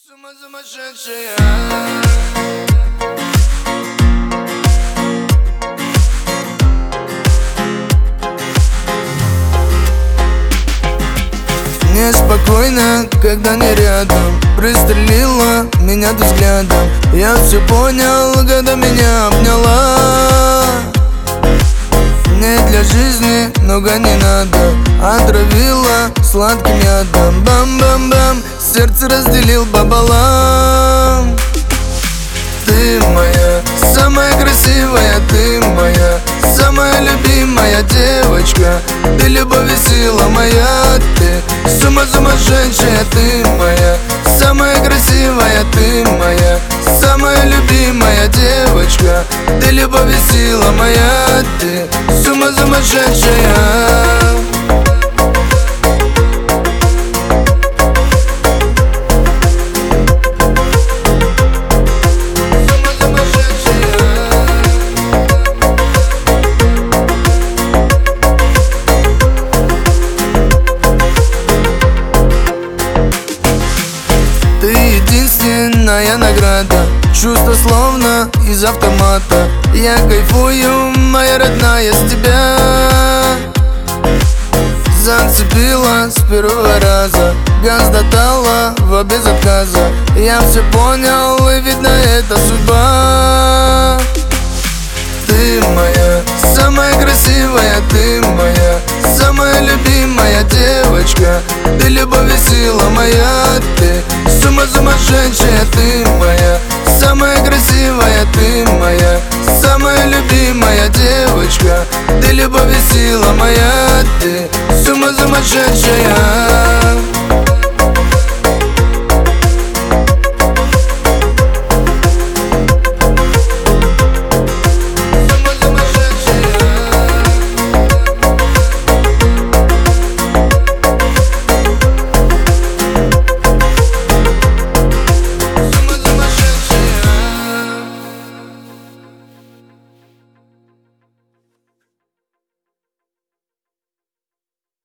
Сумасшедшая. Неспокойно, когда не рядом. Пристрелила меня ты взглядом. Я все понял, когда меня обняла. Не для жизни много не надо. Отравила сладким ядом. Бам-бам-бам, сердце разделил пополам. Ты моя, самая красивая, ты моя, самая любимая девочка. Ты любовь и сила моя, ты сумасшедшая, ты моя, самая красивая, ты моя, самая любимая девочка. Ты любовь и сила моя, ты сумасшедшая. Ты единственная награда, чувство словно из автомата. Я кайфую, моя родная, с тебя. Зацепила с первого раза, газ дотала в без отказа. Я все понял, и видно это судьба. Ты моя, самая красивая, ты моя, самая любимая девочка. Ты любовь и сила моя, ты сумасшедшая, ты моя, самая красивая, ты моя, самая любимая девочка. Ты любовь и сила моя, ты сумасшедшая.